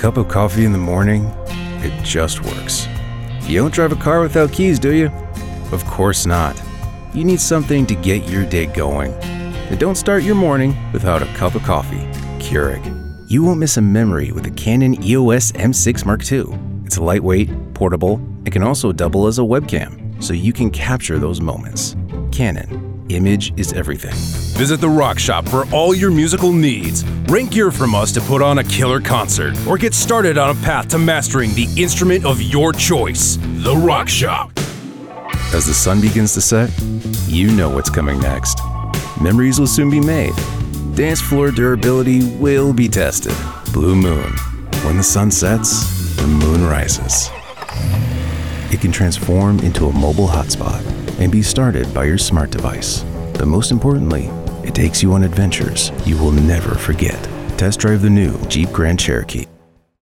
cup of coffee in the morning, it just works. You don't drive a car without keys, do you? Of course not. You need something to get your day going. And don't start your morning without a cup of coffee. Keurig. You won't miss a memory with the Canon EOS M6 Mark II. It's lightweight, portable, and can also double as a webcam, so you can capture those moments. Canon. Image is everything. Visit The Rock Shop for all your musical needs. Rent gear from us to put on a killer concert, or get started on a path to mastering the instrument of your choice. The Rock Shop. As the sun begins to set, you know what's coming next. Memories will soon be made. Dance floor durability will be tested. Blue Moon. When the sun sets, the moon rises. It can transform into a mobile hotspot and be started by your smart device. But most importantly, it takes you on adventures you will never forget. Test drive the new Jeep Grand Cherokee.